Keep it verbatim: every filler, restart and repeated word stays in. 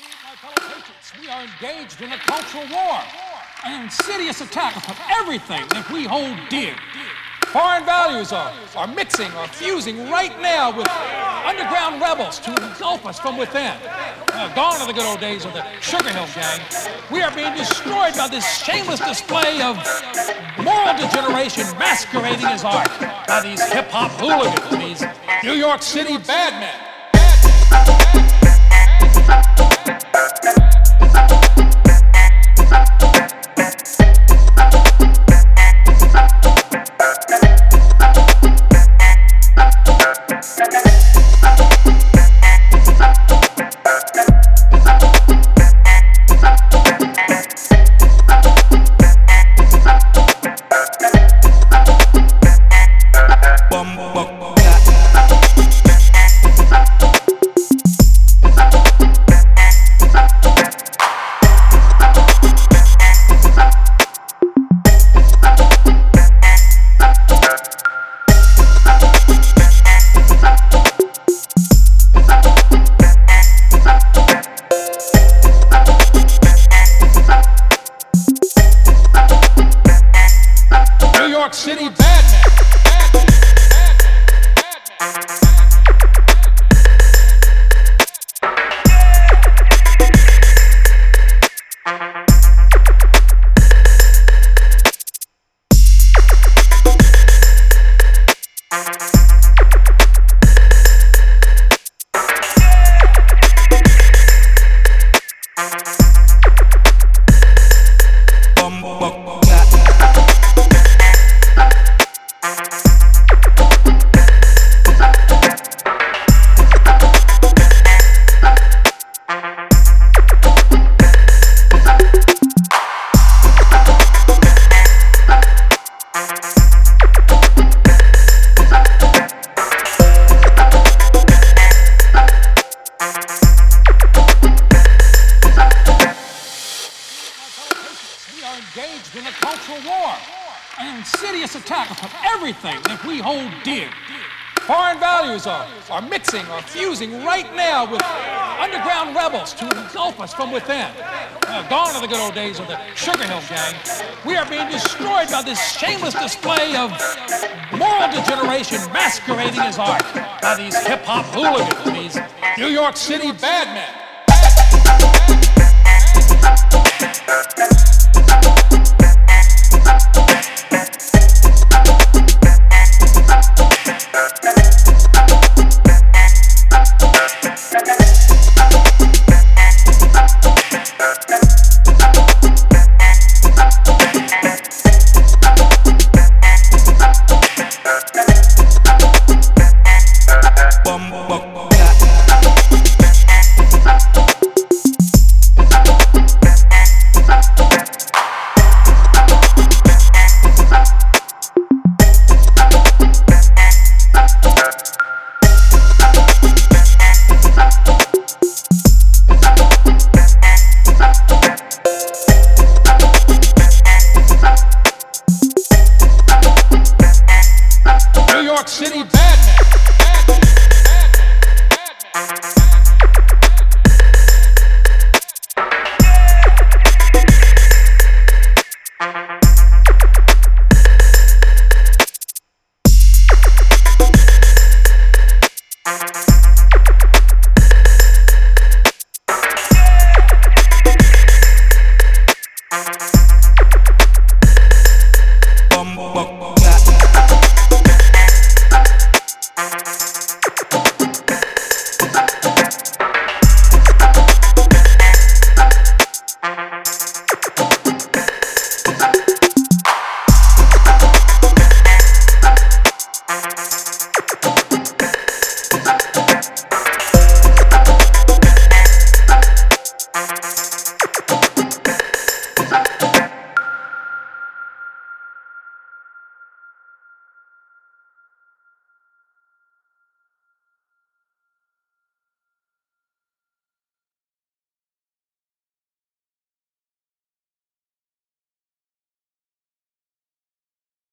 My fellow patriots, we are engaged in a cultural war, an insidious attack upon everything that we hold dear. Foreign values are, are mixing, are fusing right now with underground rebels to engulf us from within. Uh, gone are the good old days of the Sugar Hill Gang. We are being destroyed by this shameless display of moral degeneration masquerading as art by these hip-hop hooligans, these New York City bad men. New York City bad men. We are engaged in a cultural war, an insidious attack upon everything that we hold dear. Foreign values are, are mixing, are fusing right now with underground rebels to engulf us from within. Uh, gone are the good old days of the Sugar Hill Gang. We are being destroyed by this shameless display of moral degeneration masquerading as art by these hip-hop hooligans, these New York City bad men.